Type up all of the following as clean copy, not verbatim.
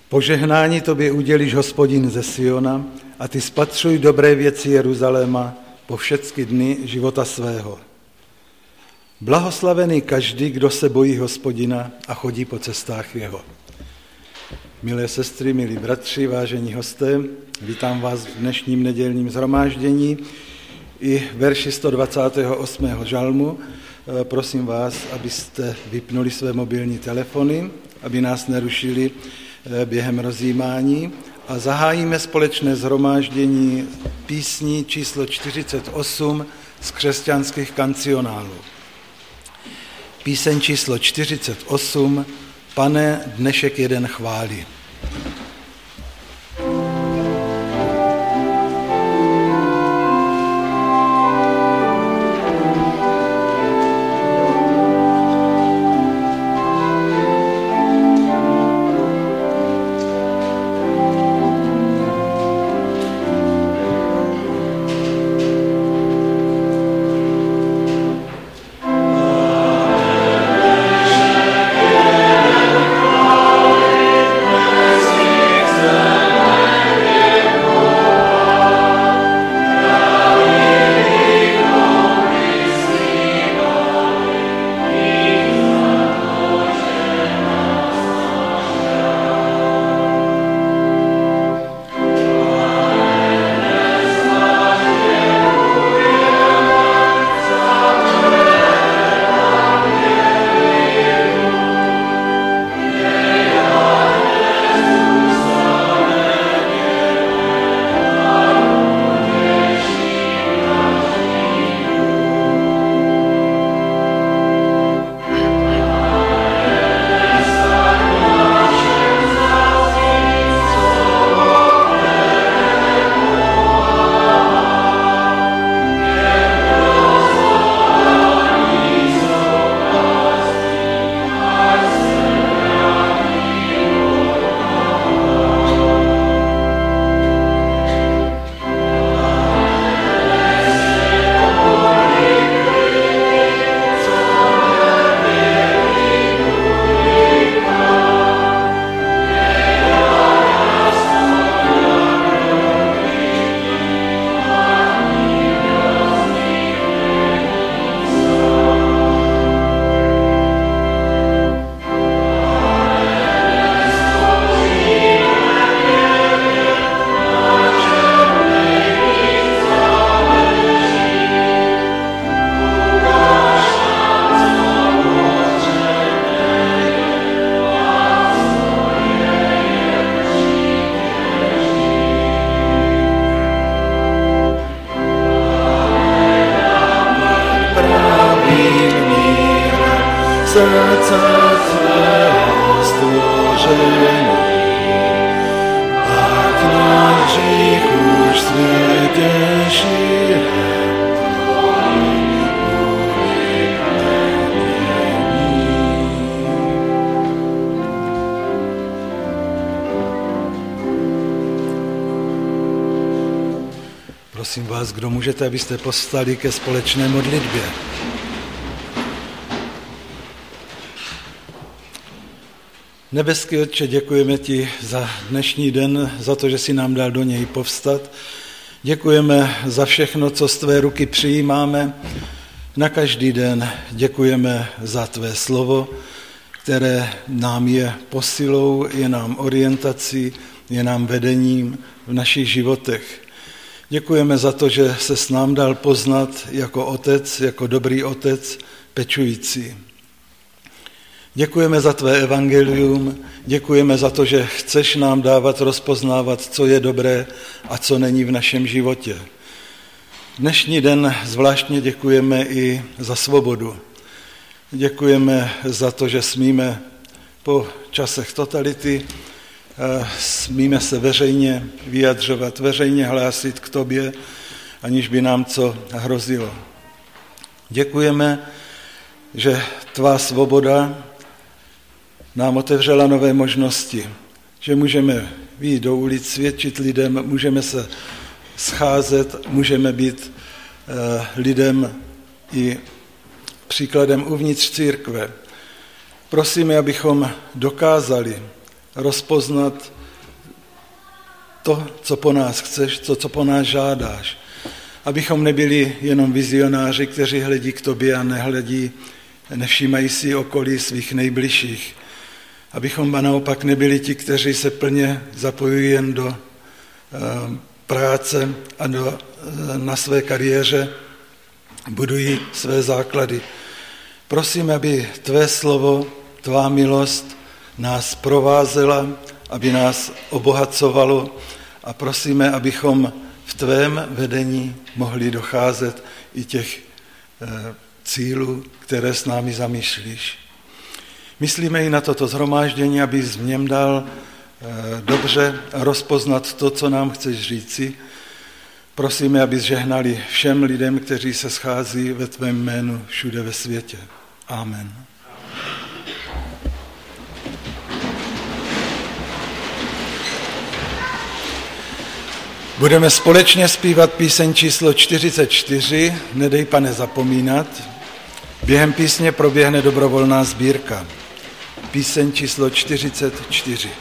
Požehnání tobě udělíš, Hospodin, ze Siona, a ty spatřuj dobré věci Jeruzaléma po všechny dny života svého. Blahoslavený každý, kdo se bojí Hospodina a chodí po cestách jeho. Milé sestry, milí bratři, vážení hosté, vítám vás v dnešním nedělním shromáždění i verši 128. žalmu. Prosím vás, abyste vypnuli své mobilní telefony, aby nás nerušili během rozjímání, a zahájíme společné shromáždění písní číslo 48 z křesťanských kancionálů. Píseň číslo 48, Pane, dnešek jeden chválí. Prosím vás, kdo můžete, abyste povstali ke společné modlitbě. Nebeský Otče, děkujeme ti za dnešní den, za to, že jsi nám dal do něj povstat. Děkujeme za všechno, co z tvé ruky přijímáme na každý den. Děkujeme za tvé slovo, které nám je posilou, je nám orientací, je nám vedením v našich životech. Děkujeme za to, že se s nám dal poznat jako otec, jako dobrý otec, pečující. Děkujeme za tvé evangelium, děkujeme za to, že chceš nám dávat rozpoznávat, co je dobré a co není v našem životě. Dnešní den zvláštně děkujeme i za svobodu. Děkujeme za to, že smíme po časech totality, smíme se veřejně vyjadřovat, veřejně hlásit k tobě, aniž by nám co hrozilo. Děkujeme, že tvá svoboda nám otevřela nové možnosti, že můžeme vyjít do ulic, svědčit lidem, můžeme se scházet, můžeme být lidem i příkladem uvnitř církve. Prosíme, abychom dokázali rozpoznat to, co po nás chceš, to, co po nás žádáš. Abychom nebyli jenom vizionáři, kteří hledí k tobě a nevšímají si okolí svých nejbližších. Abychom naopak nebyli ti, kteří se plně zapojují jen do práce a na své kariéře budují své základy. Prosím, aby tvé slovo, tvá milost nás provázela, aby nás obohacovalo a prosíme, abychom v tvém vedení mohli docházet i těch cílů, které s námi zamýšlíš. Myslíme i na toto shromáždění, abys v něm dal dobře rozpoznat to, co nám chceš říci. Prosíme, abys žehnali všem lidem, kteří se schází ve tvém jménu všude ve světě. Amen. Budeme společně zpívat píseň číslo 44, Nedej, Pane, zapomínat. Během písně proběhne dobrovolná sbírka. Píseň číslo 44.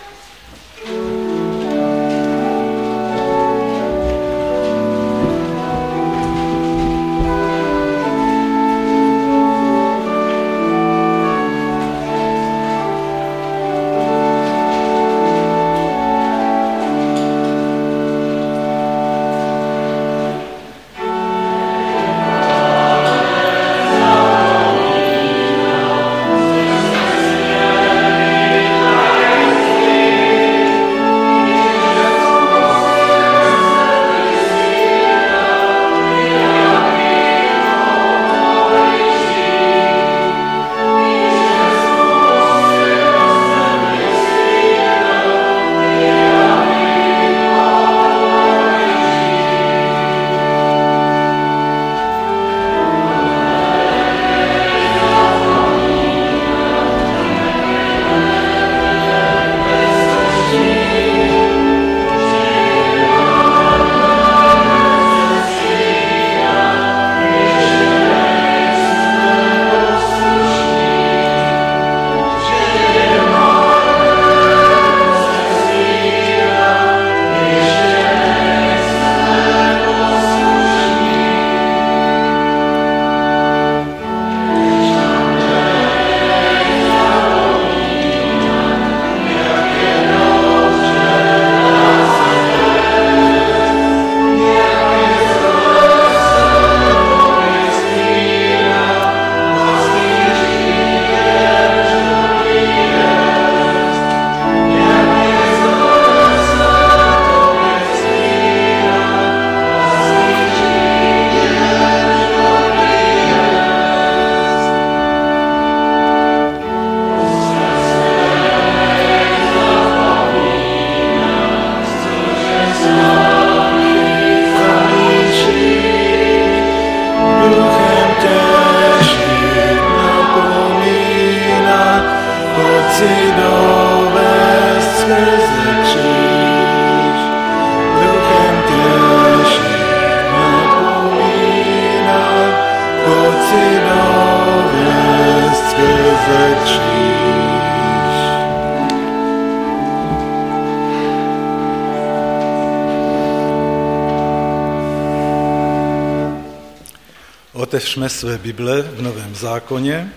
Otevřme své Bible v Novém zákoně.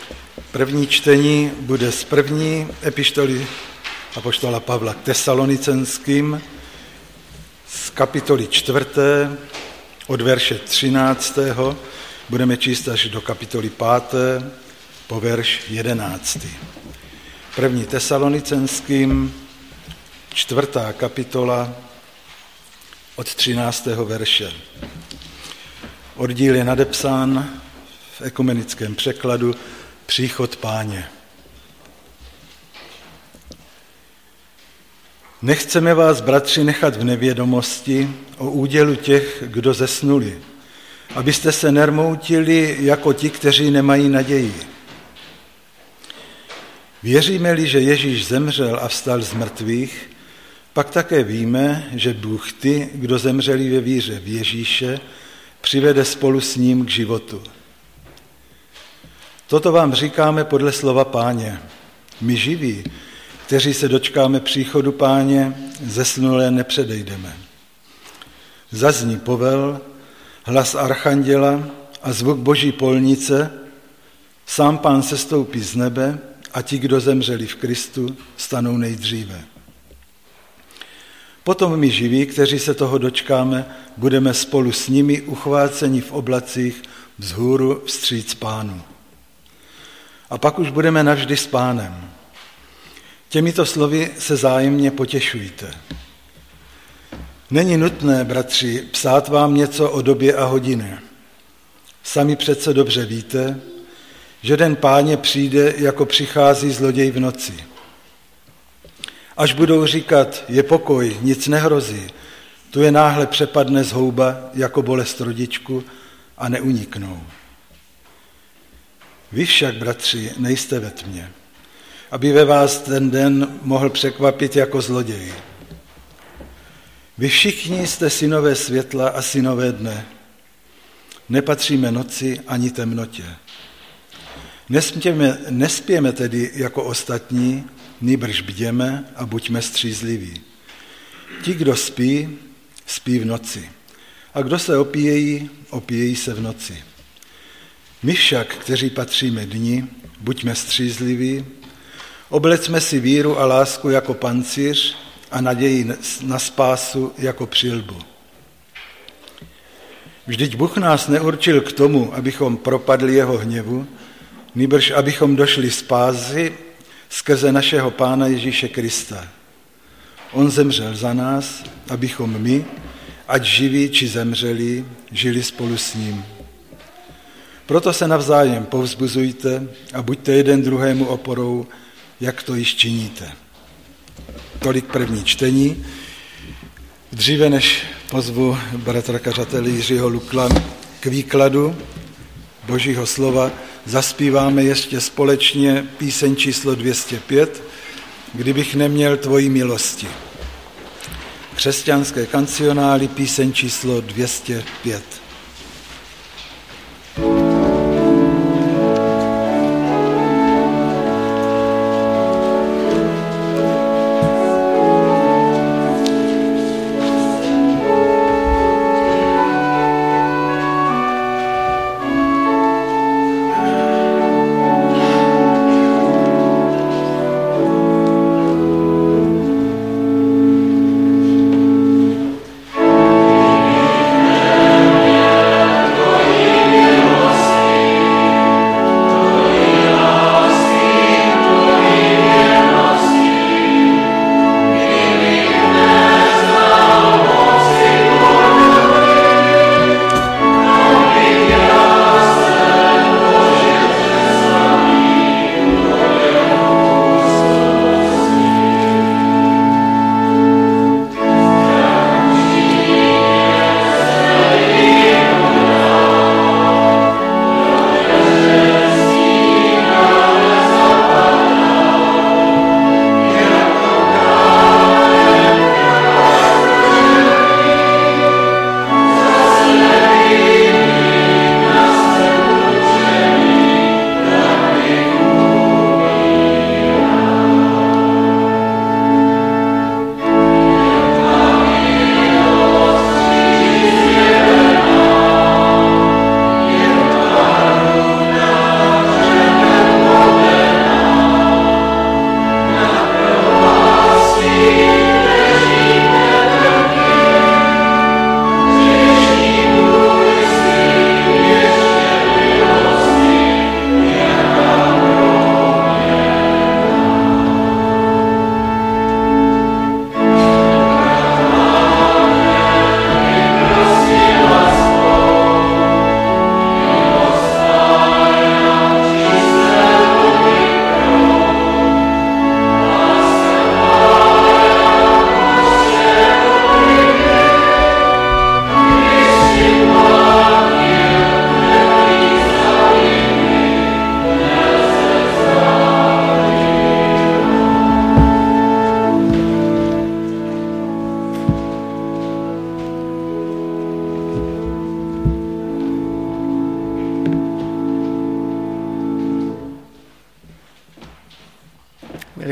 První čtení bude z první epištoly apoštola Pavla k Tesalonicenským z kapitoly 4. od verše 13. Budeme číst až do kapitoly 5. po verš 11. První Tesalonicenským, 4. kapitola od 13. verše. Oddíl je nadepsán v ekumenickém překladu Příchod Páně. Nechceme vás, bratři, nechat v nevědomosti o údělu těch, kdo zesnuli, abyste se nermoutili jako ti, kteří nemají naději. Věříme-li, že Ježíš zemřel a vstal z mrtvých, pak také víme, že Bůh ty, kdo zemřeli ve víře v Ježíše, přivede spolu s ním k životu. Toto vám říkáme podle slova Páně. My živí, kteří se dočkáme příchodu Páně, zesnulé nepředejdeme. Zazní povel, hlas archanděla a zvuk boží polnice, sám Pán sestoupí z nebe a ti, kdo zemřeli v Kristu, stanou nejdříve. Potom my živí, kteří se toho dočkáme, budeme spolu s nimi uchváceni v oblacích vzhůru vstříc Pánu. A pak už budeme navždy s Pánem. Těmito slovy se vzájemně potěšujte. Není nutné, bratři, psát vám něco o době a hodině. Sami přece dobře víte, že den Páně přijde, jako přichází zloděj v noci. Až budou říkat, je pokoj, nic nehrozí, tu je náhle přepadne zhouba jako bolest rodičku a neuniknou. Vy však, bratři, nejste ve tmě, aby ve vás ten den mohl překvapit jako zloděj. Vy všichni jste synové světla a synové dne. Nepatříme noci ani temnotě. Nespěme tedy jako ostatní, nýbrž bděme a buďme střízliví. Ti, kdo spí, spí v noci. A kdo se opíjejí, opíjejí se v noci. My však, kteří patříme dni, buďme střízliví, oblecme si víru a lásku jako pancíř a naději na spásu jako přilbu. Vždyť Bůh nás neurčil k tomu, abychom propadli jeho hněvu, nýbrž abychom došli spásy skrze našeho Pána Ježíše Krista. On zemřel za nás, abychom my, ať živí či zemřelí, žili spolu s ním. Proto se navzájem povzbuzujte a buďte jeden druhému oporou, jak to již činíte. Tolik první čtení. Dříve než pozvu bratra kařatele Jiřího Lukla k výkladu Božího slova, zaspíváme ještě společně píseň číslo 205, Kdybych neměl tvoji milosti. Křesťanské kancionály, píseň číslo 205.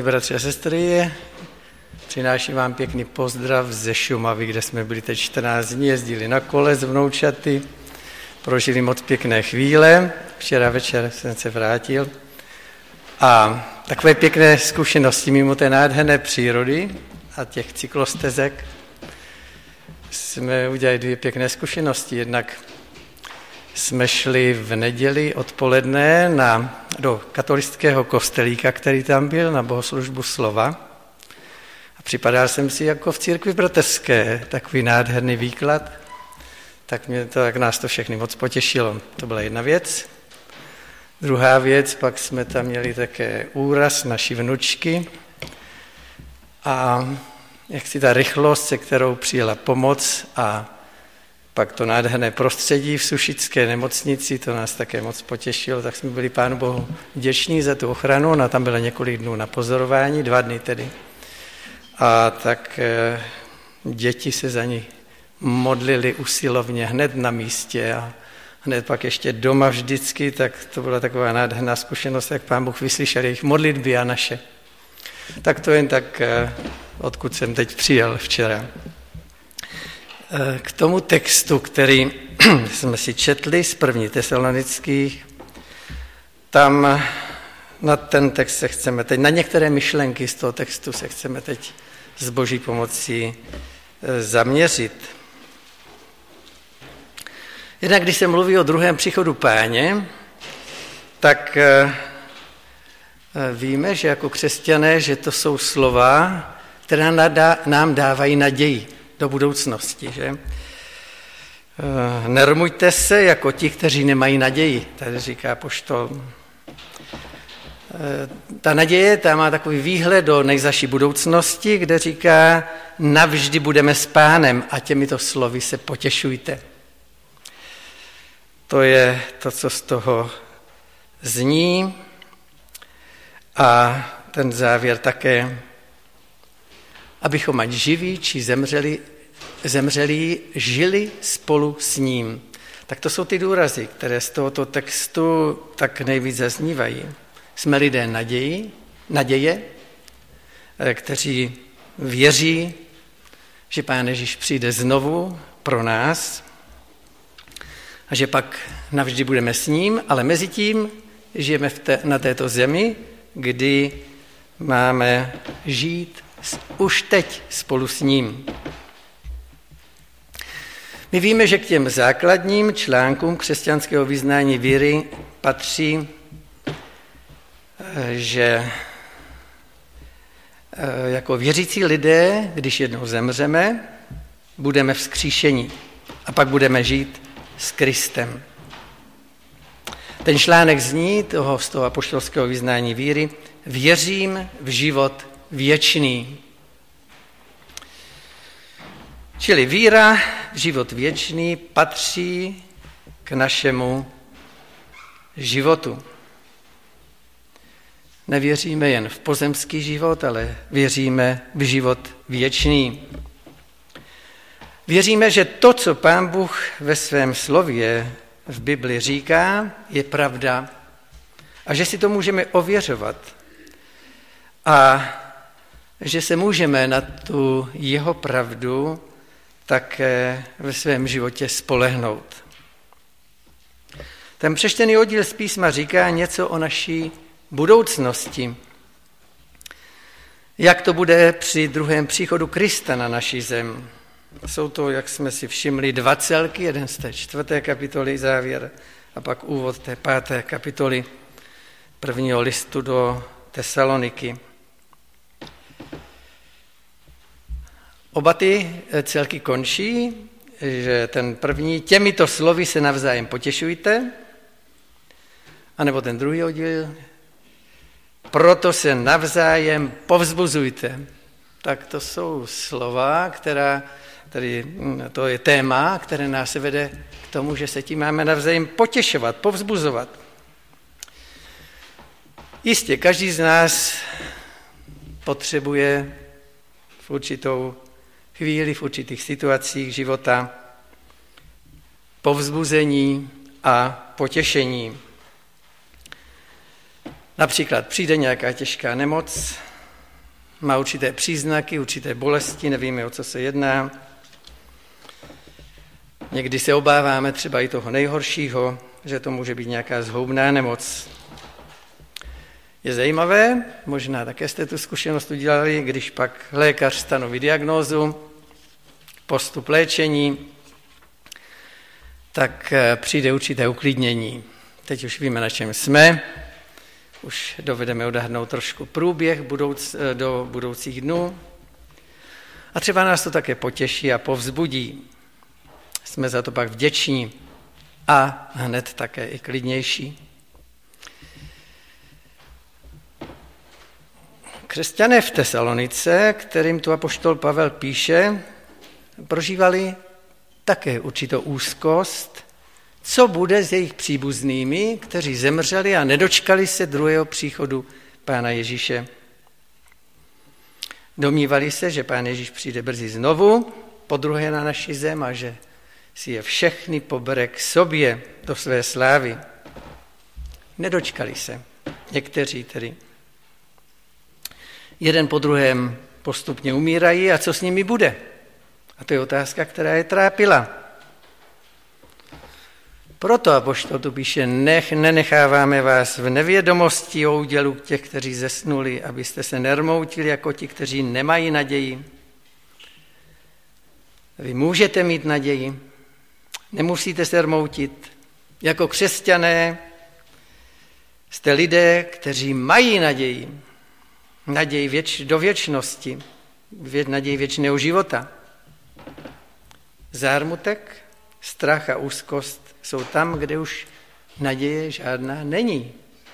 bratři a sestry, přináším vám pěkný pozdrav ze Šumavy, kde jsme byli teď 14 dní, jezdili na kole s vnoučaty, prožili moc pěkné chvíle, včera večer jsem se vrátil a takové pěkné zkušenosti mimo té nádherné přírody a těch cyklostezek jsme udělali 2 pěkné zkušenosti. Jednak jsme šli v neděli odpoledne do katolického kostelíka, který tam byl, na bohoslužbu slova. A připadal jsem si jako v církvi bratrské, takový nádherný výklad. Tak nás to všechny moc potěšilo. To byla jedna věc. Druhá věc, pak jsme tam měli také úraz naší vnučky a jak si ta rychlost, se kterou přijela pomoc a pak to nádherné prostředí v Sušické nemocnici, to nás také moc potěšilo, tak jsme byli Pánu Bohu vděční za tu ochranu, ona tam byla několik dnů na pozorování, 2 dny tedy. A tak děti se za ní modlili usilovně hned na místě a hned pak ještě doma vždycky, tak to byla taková nádherná zkušenost, jak Pán Bůh vyslyšel jejich modlitby a naše. Tak to jen tak, odkud jsem teď přijel včera. K tomu textu, který jsme si četli z 1. Tesalonických, tam na ten text se chceme teď, na některé myšlenky z toho textu se chceme teď s Boží pomocí zaměřit. Jednak když se mluví o druhém příchodu Páně, tak víme, že jako křesťané, že to jsou slova, která nám dávají naději do budoucnosti, že? Nermujte se jako ti, kteří nemají naději, tady říká apoštol. Ta naděje, ta má takový výhled do nejzazší budoucnosti, kde říká, navždy budeme s Pánem a těmito slovy se potěšujte. To je to, co z toho zní a ten závěr také, abychom ať živí či zemřelí žili spolu s ním. Tak to jsou ty důrazy, které z tohoto textu tak nejvíc zaznívají. Jsme lidé naděje, kteří věří, že Pán Ježíš přijde znovu pro nás a že pak navždy budeme s ním, ale mezi tím žijeme na této zemi, kdy máme žít už teď spolu s ním. My víme, že k těm základním článkům křesťanského vyznání víry patří, že jako věřící lidé, když jednou zemřeme, budeme vzkříšeni a pak budeme žít s Kristem. Ten článek zní z toho apoštolského vyznání víry: věřím v život věčný. Čili víra v život věčný patří k našemu životu. Nevěříme jen v pozemský život, ale věříme v život věčný. Věříme, že to, co Pán Bůh ve svém slově v Bibli říká, je pravda a že si to můžeme ověřovat a že se můžeme na tu jeho pravdu také ve svém životě spolehnout. Ten přečtený oddíl z písma říká něco o naší budoucnosti. Jak to bude při druhém příchodu Krista na naši zem. Jsou to, jak jsme si všimli, 2 celky, jeden z té 4. kapitoly závěr a pak úvod té 5. kapitoly 1. listu do Tesaloniky. Oba ty celky končí, že ten první, těmito slovy se navzájem potěšujte, anebo ten druhý oddíl, proto se navzájem povzbuzujte. Tak to jsou slova, to je téma, které nás vede k tomu, že se tím máme navzájem potěšovat, povzbuzovat. Jistě, každý z nás potřebuje v určitou chvíli, v určitých situacích života povzbuzení a potěšení. Například přijde nějaká těžká nemoc má určité příznaky, určité bolesti, nevíme, o co se jedná. Někdy se obáváme třeba i toho nejhoršího, že to může být nějaká zhoubná nemoc. Je zajímavé, možná také jste tu zkušenost udělali, když pak lékař stanoví diagnózu, postup léčení, tak přijde určité uklidnění. Teď už víme, na čem jsme, už dovedeme odhadnout trošku průběh do budoucích dnů a třeba nás to také potěší a povzbudí. Jsme za to pak vděční a hned také i klidnější. Křesťané v Tesalonice, kterým tu apoštol Pavel píše, prožívali také určitou úzkost, co bude s jejich příbuznými, kteří zemřeli a nedočkali se druhého příchodu Pána Ježíše. Domnívali se, že Pán Ježíš přijde brzy znovu, podruhé na naši zem a že si je všechny pobere k sobě do své slávy. Nedočkali se, někteří tedy. Jeden po druhém postupně umírají a co s nimi bude? A to je otázka, která je trápila. Proto apoštol tu píše, nenecháváme vás v nevědomosti o údělu těch, kteří zesnuli, abyste se nermoutili jako ti, kteří nemají naději. Vy můžete mít naději, nemusíte se rmoutit. Jako křesťané jste lidé, kteří mají naději. Naději do věčnosti, naději věčného života. Zármutek, strach a úzkost jsou tam, kde už naděje žádná není.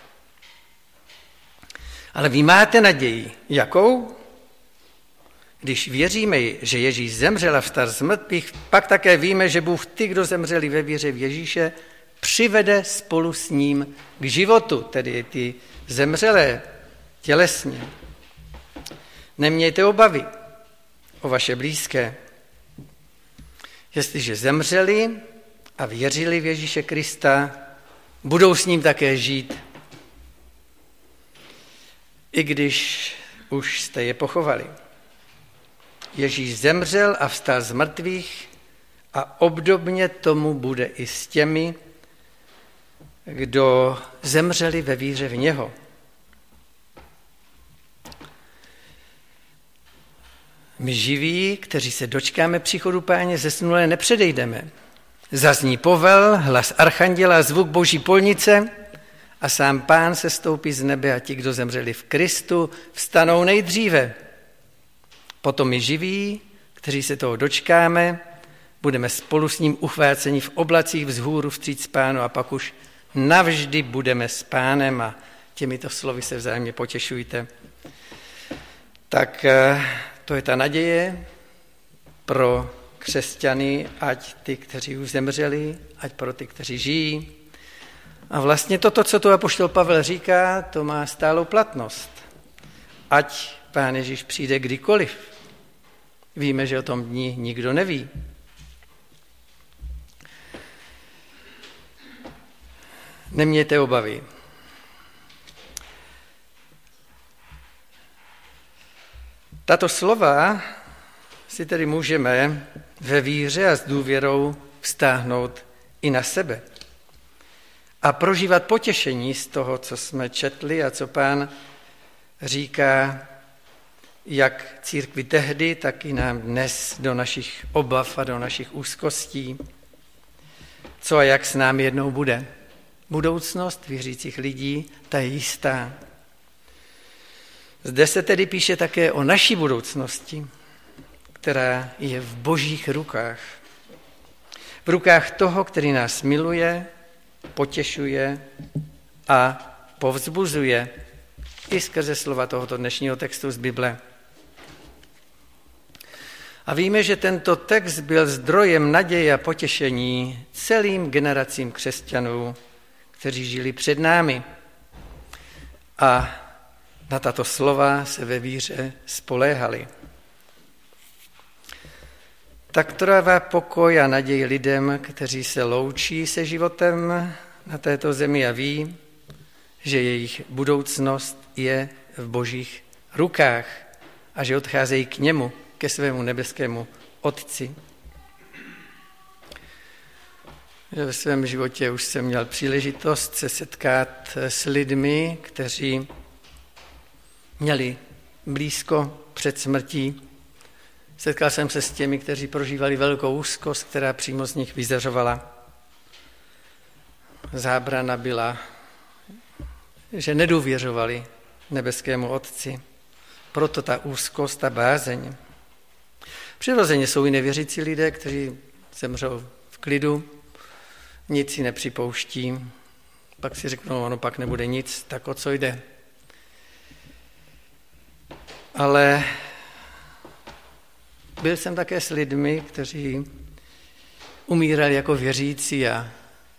Ale vy máte naději. Jakou? Když věříme, že Ježíš zemřel a vstal z mrtvých, pak také víme, že Bůh ty, kdo zemřeli ve víře v Ježíše, přivede spolu s ním k životu, tedy ty zemřelé tělesně. Nemějte obavy o vaše blízké. Jestliže zemřeli a věřili v Ježíše Krista, budou s ním také žít. I když už jste je pochovali. Ježíš zemřel a vstal z mrtvých a obdobně tomu bude i s těmi, kdo zemřeli ve víře v něho. My živí, kteří se dočkáme příchodu Páně zesnulé, nepředejdeme. Zazní povel, hlas archanděla, zvuk boží polnice a sám Pán se stoupí z nebe a ti, kdo zemřeli v Kristu, vstanou nejdříve. Potom my živí, kteří se toho dočkáme, budeme spolu s ním uchváceni v oblacích vzhůru vstříc Pánu a pak už navždy budeme s Pánem a těmito slovy se vzájemně potěšujte. Tak to je ta naděje pro křesťany, ať ty, kteří už zemřeli, ať pro ty, kteří žijí. A vlastně toto, co tu apoštol Pavel říká, to má stálou platnost. Ať Pán Ježíš přijde kdykoliv. Víme, že o tom dni nikdo neví. Nemějte obavy. Tato slova si tedy můžeme ve víře a s důvěrou vztáhnout i na sebe a prožívat potěšení z toho, co jsme četli a co Pán říká jak církvi tehdy, tak i nám dnes do našich obav a do našich úzkostí. Co a jak s námi jednou bude. Budoucnost věřících lidí, ta je jistá. Zde se tedy píše také o naší budoucnosti, která je v božích rukách. V rukách toho, který nás miluje, potěšuje a povzbuzuje i skrze slova tohoto dnešního textu z Bible. A víme, že tento text byl zdrojem naděje a potěšení celým generacím křesťanů, kteří žili před námi. A na tato slova se ve víře spoléhali. Tak to dává pokoj a naději lidem, kteří se loučí se životem na této zemi a ví, že jejich budoucnost je v božích rukách a že odcházejí k němu, ke svému nebeskému Otci. Že ve svém životě už jsem měl příležitost se setkat s lidmi, kteří měli blízko před smrtí. Setkal jsem se s těmi, kteří prožívali velkou úzkost, která přímo z nich vyzařovala. Zábrana byla, že nedůvěřovali nebeskému Otci. Proto ta úzkost a bázeň. Přirozeně jsou i nevěřící lidé, kteří zemřou v klidu, nic si nepřipouští, pak si řeknou, ono pak nebude nic, tak o co jde. Ale byl jsem také s lidmi, kteří umírali jako věřící a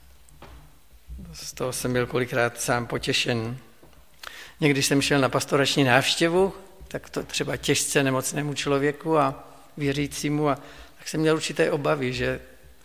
z toho jsem byl kolikrát sám potěšen. Někdy jsem šel na pastorační návštěvu, tak to třeba těžce nemocnému člověku a věřícímu, a tak jsem měl určité obavy, že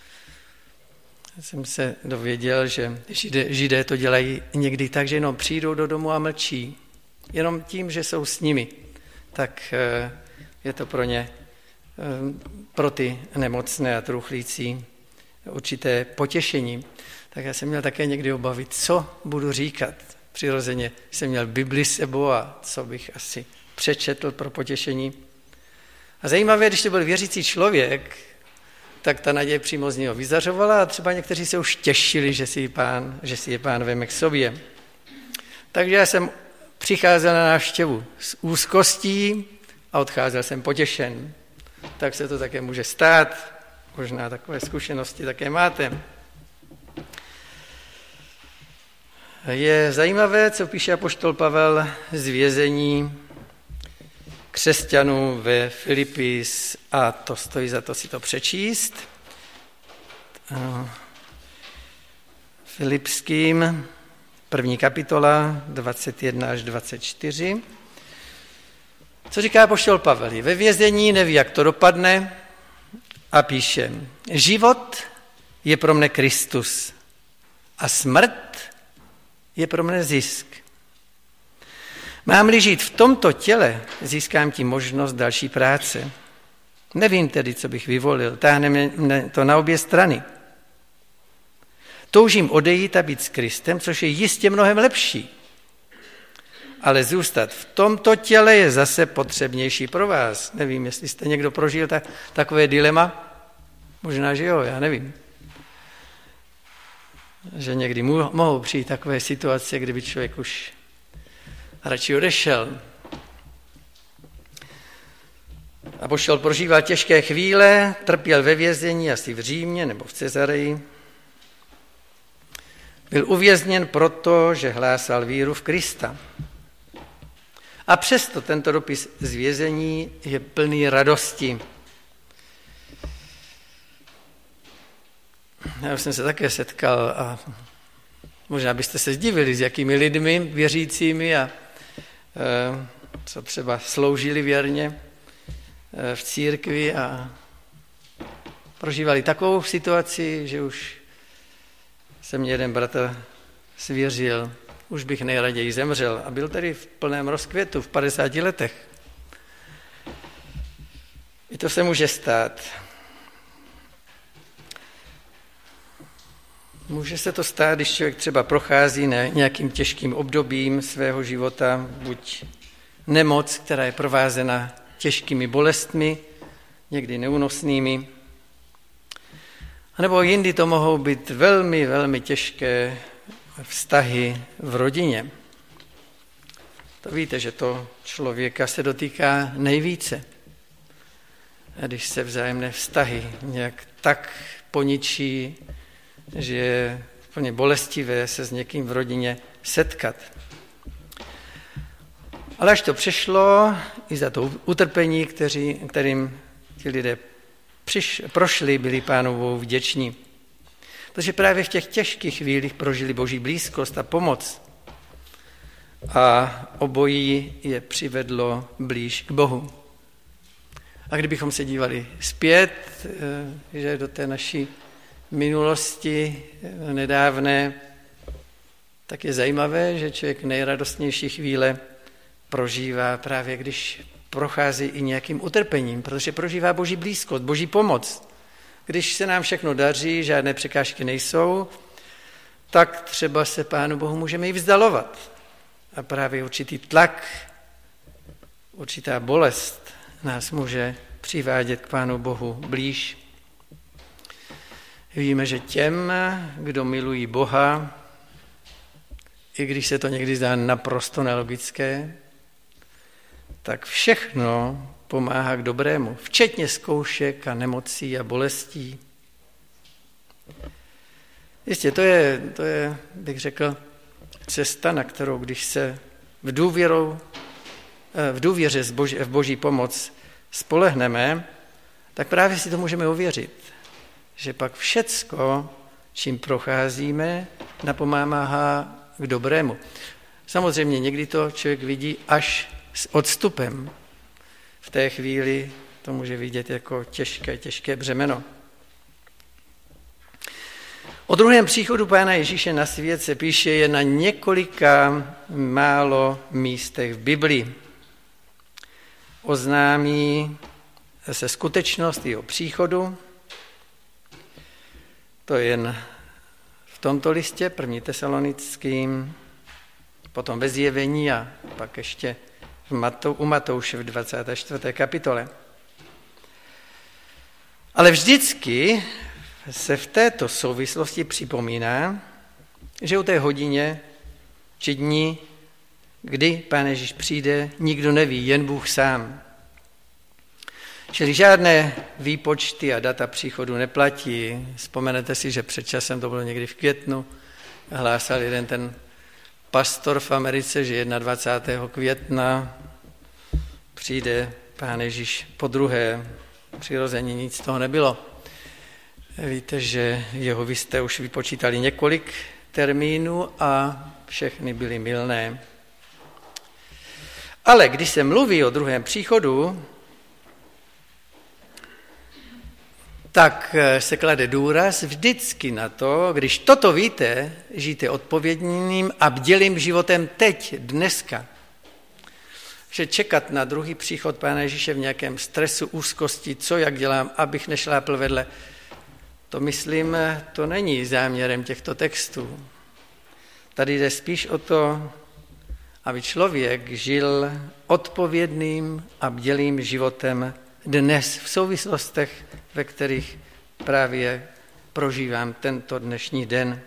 jsem se dověděl, že Židé to dělají někdy tak, že jenom přijdou do domu a mlčí. Jenom tím, že jsou s nimi, tak je to pro ně, pro ty nemocné a truchlící určité potěšení. Tak já jsem měl také někdy obavy, co budu říkat. Přirozeně jsem měl Bibli s sebou a co bych asi přečetl pro potěšení. A zajímavé, když to byl věřící člověk, tak ta naděje přímo z něho vyzařovala a třeba někteří se už těšili, že si je Pán veme k sobě. Takže já jsem přicházel na návštěvu s úzkostí a odcházel jsem potěšen. Tak se to také může stát, možná takové zkušenosti také máte. Je zajímavé, co píše apoštol Pavel z vězení křesťanů ve Filipis, a to stojí za to si to přečíst. Filipským, 1. kapitola, 21 až 24. Co říká apoštol Pavel? Je ve vězení, neví, jak to dopadne, a píše: život je pro mne Kristus a smrt je pro mne zisk. Mám-li žít v tomto těle, získám tím možnost další práce. Nevím tedy, co bych vyvolil, táhne mě to na obě strany. Toužím odejít a být s Kristem, což je jistě mnohem lepší. Ale zůstat v tomto těle je zase potřebnější pro vás. Nevím, jestli jste někdo prožil takové dilema. Možná, že jo, já nevím. Že někdy mohou přijít takové situace, kdyby člověk už radši odešel. Apoštol prožíval těžké chvíle, trpěl ve vězení, asi v Římě nebo v Cezareji. Byl uvězněn proto, že hlásal víru v Krista. A přesto tento dopis z vězení je plný radosti. Já už jsem se také setkal a možná byste se zdivili, s jakými lidmi věřícími a co třeba sloužili věrně v církvi a prožívali takovou situaci, že už se mě jeden bratr svěřil, už bych nejraději zemřel, a byl tedy v plném rozkvětu v 50 letech. I to se může stát. Může se to stát, když člověk třeba prochází nějakým těžkým obdobím svého života, buď nemoc, která je provázena těžkými bolestmi, někdy neúnosnými, anebo jindy to mohou být velmi, velmi těžké vztahy v rodině. To víte, že to člověka se dotýká nejvíce. A když se vzájemné vztahy nějak tak poničí, že je úplně bolestivé se s někým v rodině setkat. Ale až to přešlo, i za to utrpení, kterým ti lidé prošli, byli Pánovou vděční. Protože právě v těch těžkých chvílích prožili Boží blízkost a pomoc. A obojí je přivedlo blíž k Bohu. A kdybychom se dívali zpět, že do té naší minulosti nedávné, tak je zajímavé, že člověk nejradostnější chvíle prožívá právě, když prochází i nějakým utrpením, protože prožívá Boží blízkost, Boží pomoc. Když se nám všechno daří, žádné překážky nejsou, tak třeba se Pánu Bohu můžeme i vzdalovat. A právě určitý tlak, určitá bolest nás může přivádět k Pánu Bohu blíž. Víme, že těm, kdo milují Boha, i když se to někdy zdá naprosto nelogické, tak všechno pomáhá k dobrému, včetně zkoušek a nemocí a bolestí. Jistě, to je, bych řekl, cesta, na kterou, když se v důvěře v Boží pomoc spolehneme, tak právě si to můžeme uvěřit, že pak všecko, čím procházíme, napomáhá k dobrému. Samozřejmě někdy to člověk vidí až s odstupem. V té chvíli to může vidět jako těžké břemeno. O druhém příchodu Pána Ježíše na svět se píše jen na několika málo místech v Biblii. Oznámí se skutečnost jeho příchodu, to je jen v tomto listě, 1. Tesalonickým, potom ve Zjevení a pak ještě u Matouše v 24. kapitole. Ale vždycky se v této souvislosti připomíná, že o té hodině či dní, kdy Pán Ježíš přijde, nikdo neví, jen Bůh sám. Čili žádné výpočty a data příchodu neplatí. Vzpomenete si, že před časem, to bylo někdy v květnu, hlásal jeden ten pastor v Americe, že 21. května přijde Pán Ježíš podruhé. Přirození nic z toho nebylo. Víte, že vy jste už vypočítali několik termínů a všechny byly mylné. Ale když se mluví o druhém příchodu, tak se klade důraz vždycky na to, když toto víte, žijte odpovědným a bdělým životem teď, dneska. Že čekat na druhý příchod Pána Ježíše v nějakém stresu, úzkosti, co jak dělám, abych nešlápl vedle, to myslím, to není záměrem těchto textů. Tady jde spíš o to, aby člověk žil odpovědným a bdělým životem dnes v souvislostech, ve kterých právě prožívám tento dnešní den.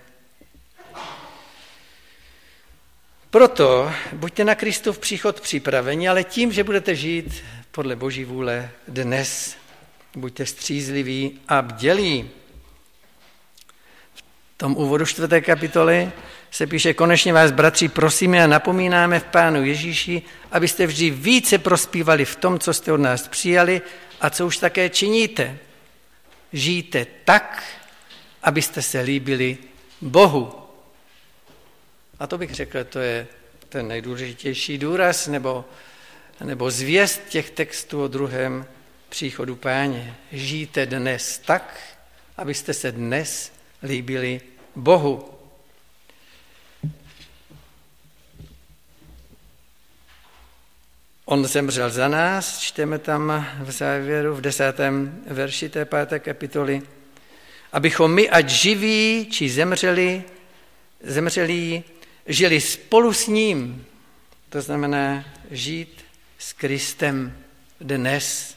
Proto buďte na Kristův příchod připraveni, ale tím, že budete žít podle Boží vůle dnes. Buďte střízliví a bdělí. V tom úvodu 4. kapitoly se píše: konečně vás, bratři, prosíme a napomínáme v Pánu Ježíši, abyste vždy více prospívali v tom, co jste od nás přijali a co už také činíte. Žijte tak, abyste se líbili Bohu. A to bych řekl, to je ten nejdůležitější důraz nebo zvěst těch textů o druhém příchodu Páně. Žijte dnes tak, abyste se dnes líbili Bohu. On zemřel za nás, čteme tam v závěru v 10. verši té 5. kapitoly, abychom my, ať živí či zemřelí, žili spolu s ním. To znamená žít s Kristem dnes.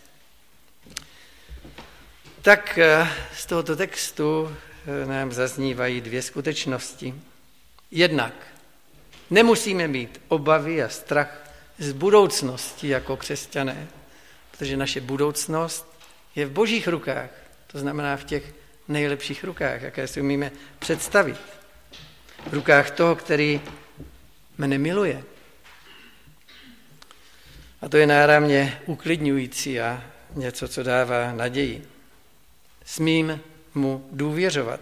Tak z tohoto textu nám zaznívají dvě skutečnosti. Jednak nemusíme mít obavy a strach z budoucnosti jako křesťané, protože naše budoucnost je v Božích rukách, to znamená v těch nejlepších rukách, jaké si umíme představit. V rukách toho, který mne miluje. A to je náramně uklidňující a něco, co dává naději. Smím mu důvěřovat.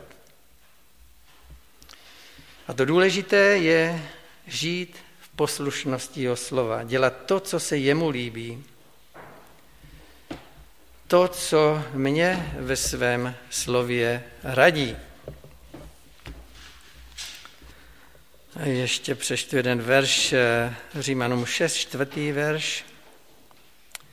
A to důležité je žít v poslušnosti jeho slova, dělat to, co se jemu líbí. To, co mě ve svém slově radí. A ještě přečtu jeden verš, Římanům 6, 4. verš.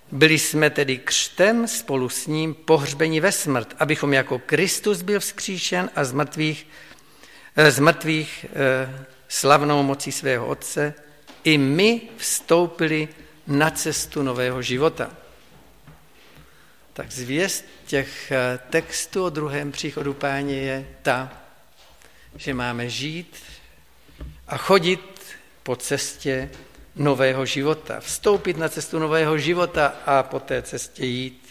Byli jsme tedy křtem spolu s ním pohřbeni ve smrt, abychom jako Kristus byl vzkříšen a z mrtvých slavnou mocí svého Otce i my vstoupili na cestu nového života. Tak zvěst těch textů o druhém příchodu Páně je ta, že máme žít a chodit po cestě nového života. Vstoupit na cestu nového života a po té cestě jít.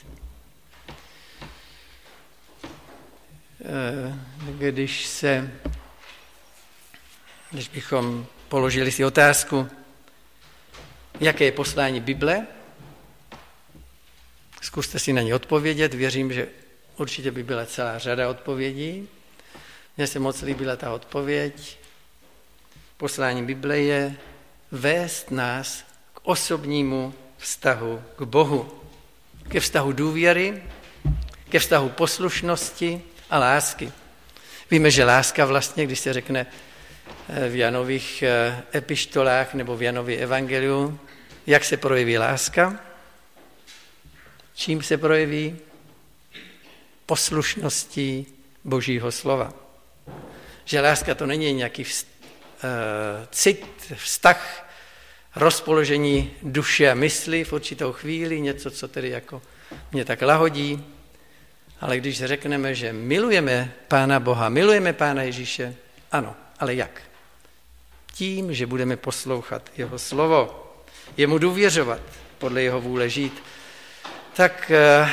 Když bychom položili si otázku, jaké je poslání Bible, zkuste si na ně odpovědět. Věřím, že určitě by byla celá řada odpovědí. Mně se moc líbila ta odpověď. Poslání Bible je vést nás k osobnímu vztahu k Bohu. Ke vztahu důvěry, ke vztahu poslušnosti a lásky. Víme, že láska vlastně, když se řekne v Janových epištolách nebo v Janově evangeliu, jak se projeví láska? Čím se projeví? Poslušností Božího slova. Že láska to není nějaký cit, vztah, rozpoložení duše a mysli v určitou chvíli, něco, co tedy jako mě tak lahodí, ale když řekneme, že milujeme Pána Boha, milujeme Pána Ježíše, ano, ale jak? Tím, že budeme poslouchat jeho slovo, jemu důvěřovat, podle jeho vůle žít, tak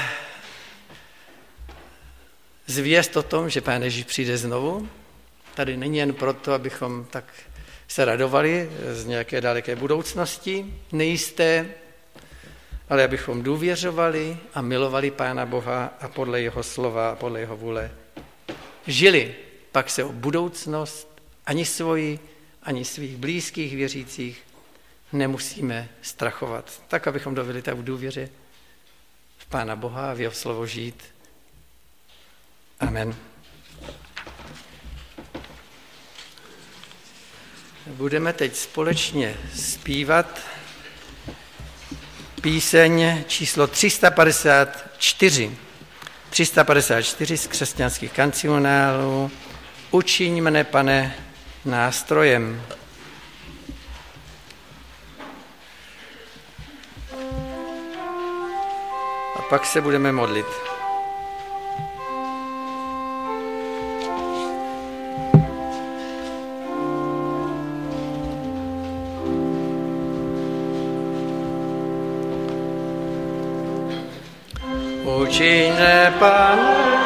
zvěst o tom, že Pán Ježíš přijde znovu, tady není jen proto, abychom tak se radovali z nějaké daleké budoucnosti, nejisté, ale abychom důvěřovali a milovali Pána Boha a podle jeho slova a podle jeho vůle žili. Pak se o budoucnost ani svoji, ani svých blízkých věřících nemusíme strachovat. Tak, abychom dovedli tak v důvěře v Pána Boha a v jeho slovo žít. Amen. Budeme teď společně zpívat píseň číslo 354. 354 z křesťanských kancionálů. Učiň mne, Pane, nástrojem. A pak se budeme modlit. Učiň mne, Pane,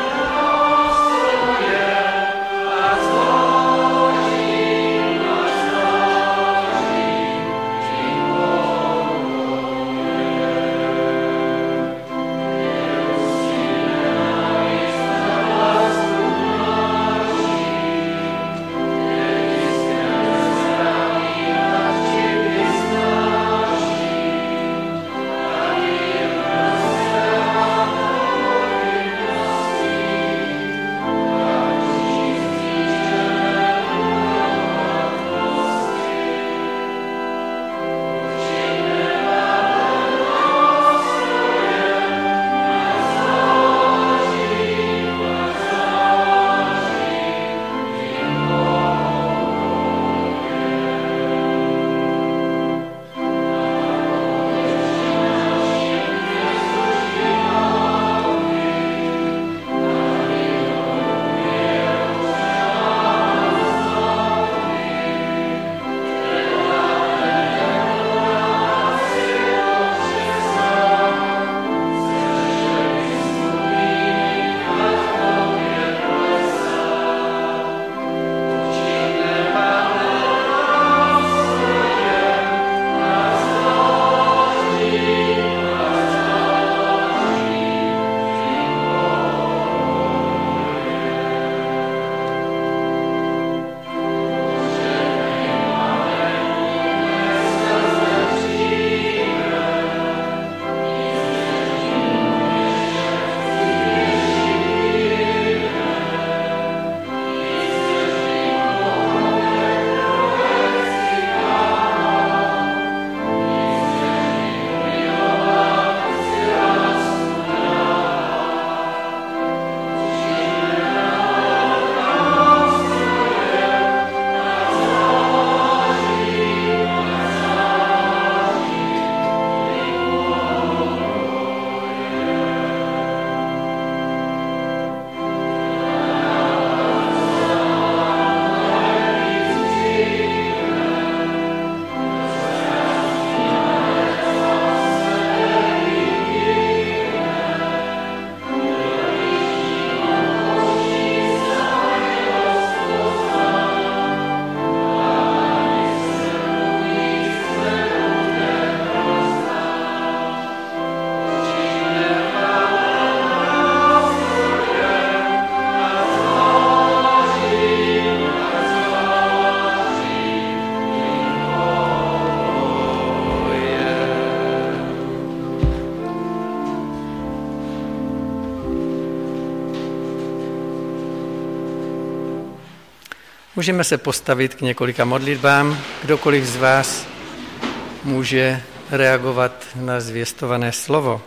Můžeme se postavit k několika modlitbám. Kdokoliv z vás může reagovat na zvěstované slovo.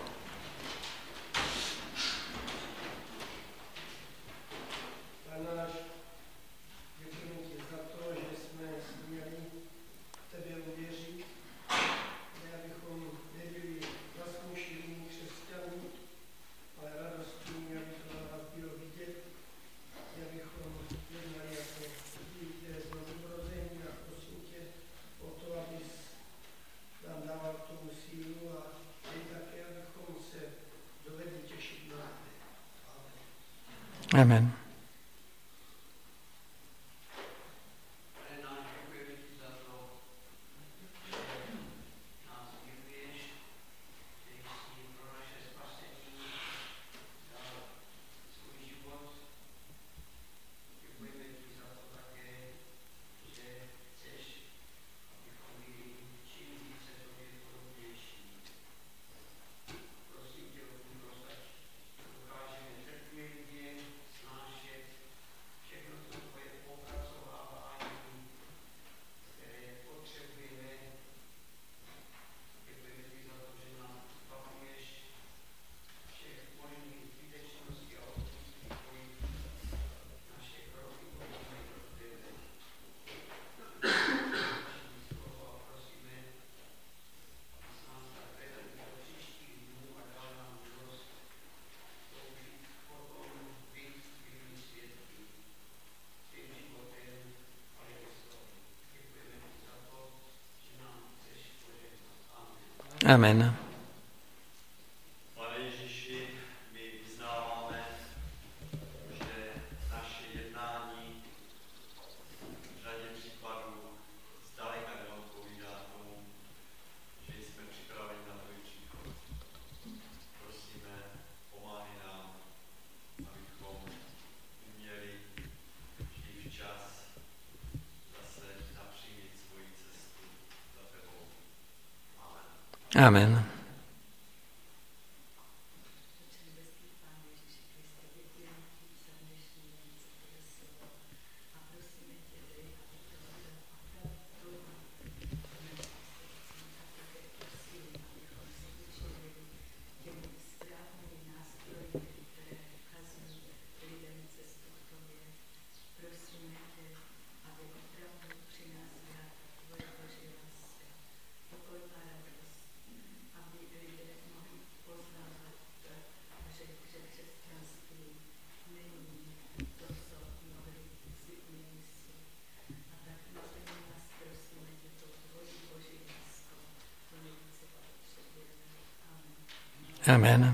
Amen. Amen. Pane Ježíši, my vyznáváme, že naše jednání v řadě případů zdaleka neodpovídá tomu, že jsme připraveni na tvůj příchod. Prosíme, pomáhej nám, abychom uměli vždy včas zase napřímit svoji cestu za tebou. Amen. Amen.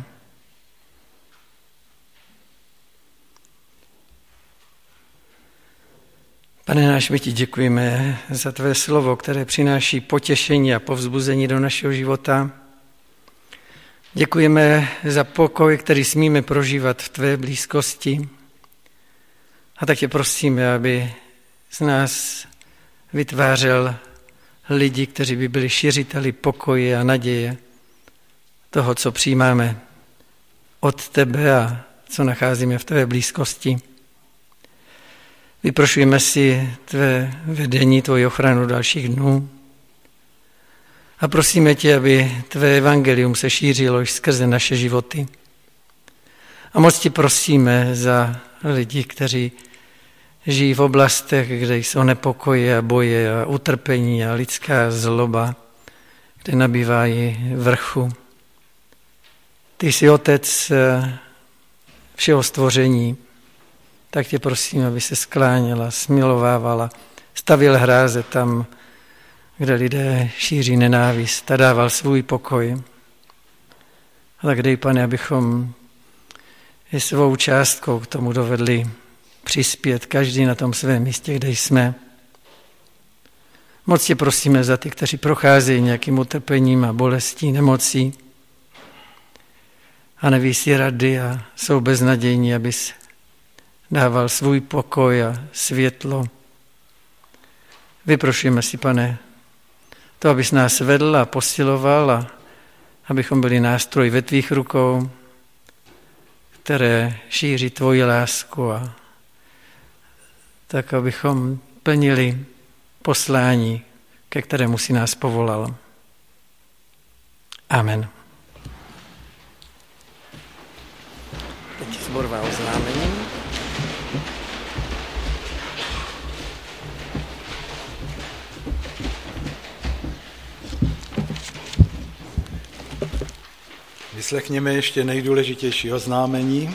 Pane náš, my ti děkujeme za tvé slovo, které přináší potěšení a povzbuzení do našeho života. Děkujeme za pokoj, který smíme prožívat v tvé blízkosti. A tak tě prosíme, aby z nás vytvářel lidi, kteří by byli šiřiteli pokoje a naděje, toho, co přijímáme od tebe a co nacházíme v tvé blízkosti. Vyprošujeme si tvé vedení, tvoji ochranu dalších dnů a prosíme tě, aby tvé evangelium se šířilo již skrze naše životy. A moc ti prosíme za lidi, kteří žijí v oblastech, kde jsou nepokoje a boje a utrpení a lidská zloba, kde nabývají vrchu. Ty jsi otec všeho stvoření, tak tě prosím, aby se skláněla, smilovávala, stavěl hráze tam, kde lidé šíří nenávist a dával svůj pokoj. A tak dej, Pane, abychom i svou částkou k tomu dovedli přispět, každý na tom svém místě, kde jsme. Moc tě prosíme za ty, kteří procházejí nějakým utrpením a bolestí, nemocí a neví si rady a jsou beznadějní, abys dával svůj pokoj a světlo. Vyprošujeme si, Pane, to, abys nás vedl a posiloval a abychom byli nástroj ve tvých rukou, které šíří tvoji lásku a tak, abychom splnili poslání, ke kterému si nás povolal. Amen. Teď sborová oznámení. Vyslechněme ještě nejdůležitější oznámení.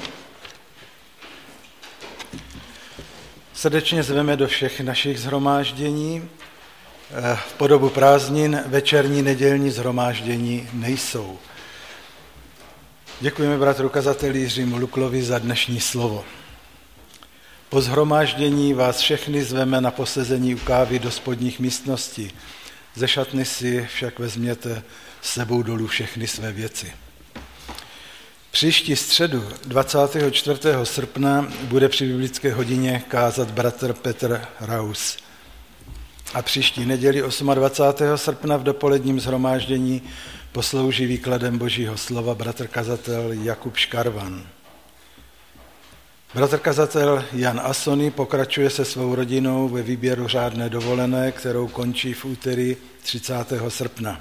Srdečně zveme do všech našich shromáždění. V podobu prázdnin večerní nedělní shromáždění nejsou. Děkujeme bratru kazateli Jiřímu Luklovi za dnešní slovo. Po shromáždění vás všechny zveme na posezení u kávy do spodních místností. Ze šatny si však vezměte s sebou dolů všechny své věci. Příští středu 24. srpna bude při biblické hodině kázat bratr Petr Raus. A příští neděli 28. srpna v dopoledním shromáždění poslouží výkladem Božího slova bratr kazatel Jakub Škarvan. Bratr kazatel Jan Asony pokračuje se svou rodinou ve výběru řádné dovolené, kterou končí v úterý 30. srpna.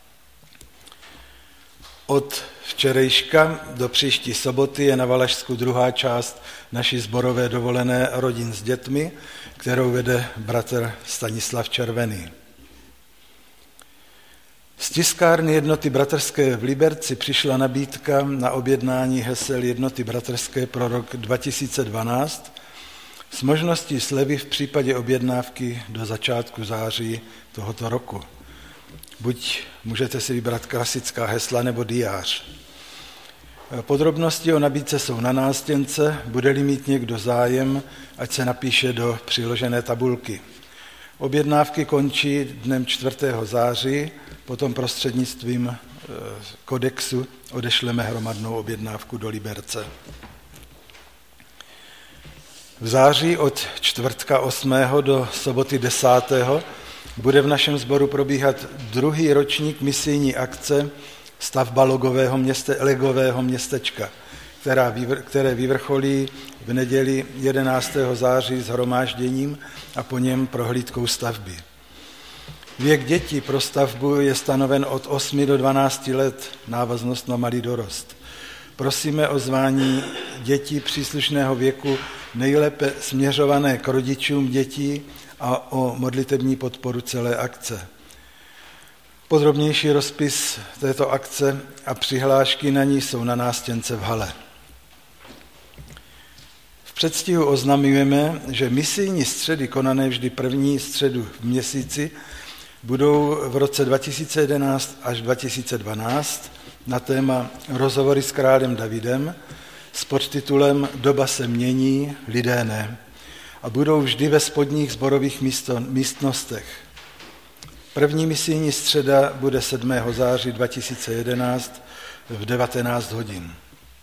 Od včerejška do příští soboty je na Valašsku druhá část naší sborové dovolené rodin s dětmi, kterou vede bratr Stanislav Červený. Z tiskárny Jednoty bratrské v Liberci přišla nabídka na objednání hesel Jednoty bratrské pro rok 2012 s možností slevy v případě objednávky do začátku září tohoto roku. Buď můžete si vybrat klasická hesla nebo diář. Podrobnosti o nabídce jsou na nástěnce, bude-li mít někdo zájem, ať se napíše do přiložené tabulky. Objednávky končí dnem 4. září, potom prostřednictvím kodexu odešleme hromadnou objednávku do Liberce. V září od čtvrtka 8. do soboty 10. bude v našem sboru probíhat druhý ročník misijní akce stavba legového městečka, které vyvrcholí v neděli 11. září shromážděním a po něm prohlídkou stavby. Věk dětí pro stavbu je stanoven od 8 do 12 let, návaznost na malý dorost. Prosíme o zvání dětí příslušného věku, nejlépe směřované k rodičům dětí a o modlitební podporu celé akce. Podrobnější rozpis této akce a přihlášky na ní jsou na nástěnce v hale. V předstihu oznamujeme, že misijní středy konané vždy první středu v měsíci budou v roce 2011 až 2012 na téma Rozhovory s králem Davidem s podtitulem Doba se mění, lidé ne. A budou vždy ve spodních sborových místnostech. První misijní středa bude 7. září 2011 v 19 hodin.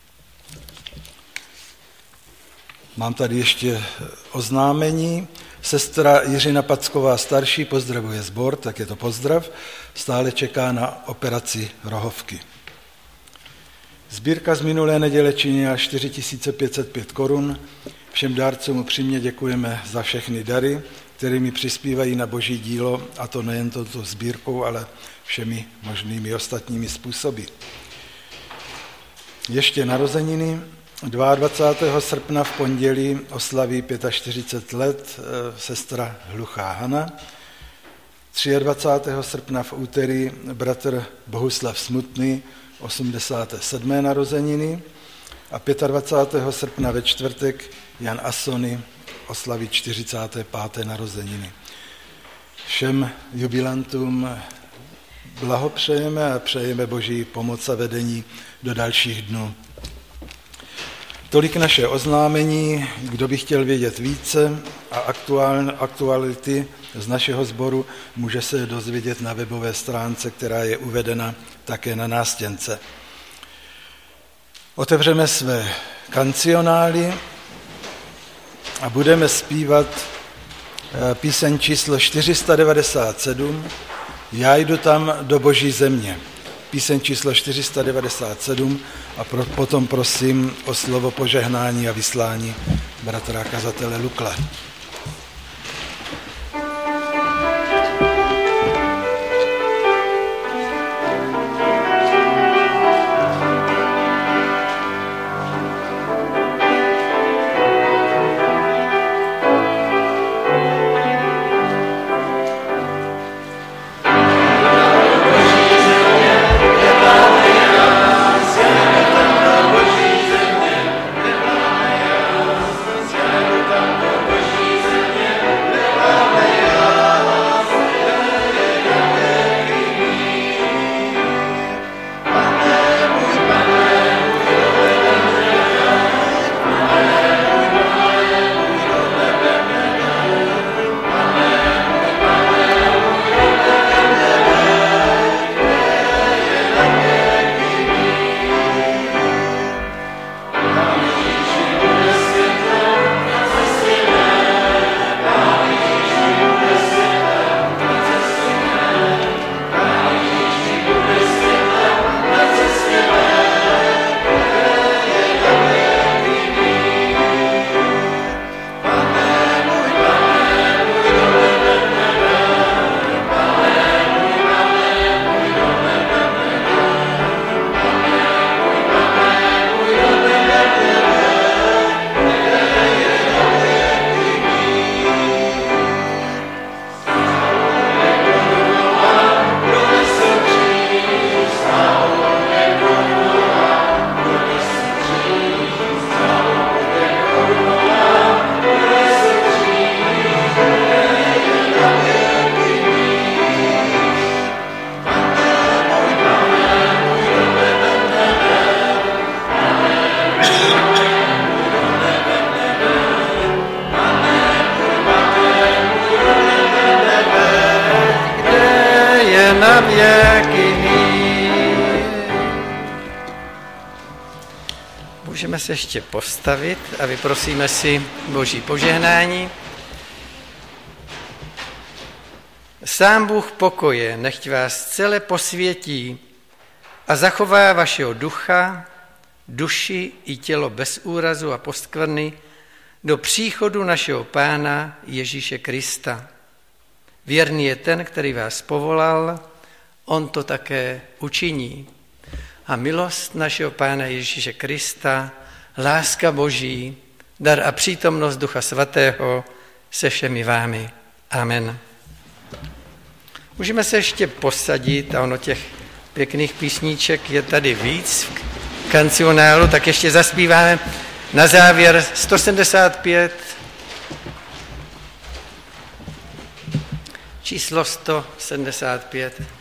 Mám tady ještě oznámení. Sestra Jiřina Packová starší pozdravuje sbor, tak je to pozdrav, stále čeká na operaci rohovky. Sbírka z minulé neděle činila 4505 korun. Všem dárcům upřímně děkujeme za všechny dary, kterými přispívají na Boží dílo, a to nejen touto sbírkou, ale všemi možnými ostatními způsoby. Ještě narozeniny. 22. srpna v pondělí oslaví 45 let sestra Hluchá Hana. 23. srpna v úterý bratr Bohuslav Smutný 87. narozeniny a 25. srpna ve čtvrtek Jan Asony oslaví 45. narozeniny. Všem jubilantům blahopřejeme a přejeme Boží pomoc a vedení do dalších dnů. Tolik naše oznámení. Kdo by chtěl vědět více a aktuality z našeho sboru, může se dozvědět na webové stránce, která je uvedena také na nástěnce. Otevřeme své kancionály a budeme zpívat píseň číslo 497 Já jdu tam do Boží země. Píseň číslo 497 a potom prosím o slovo požehnání a vyslání bratra kazatele Lukla. se ještě postavit a vyprosíme si Boží požehnání. Sám Bůh pokoje, nechť vás celé posvětí a zachová vašeho ducha, duši i tělo bez úrazu a poskvrny do příchodu našeho Pána Ježíše Krista. Věrný je ten, který vás povolal, on to také učiní. A milost našeho Pána Ježíše Krista, láska Boží, dar a přítomnost Ducha Svatého se všemi vámi. Amen. Můžeme se ještě posadit a ono těch pěkných písníček je tady víc v kancionálu, tak ještě zaspíváme na závěr 175, číslo 175.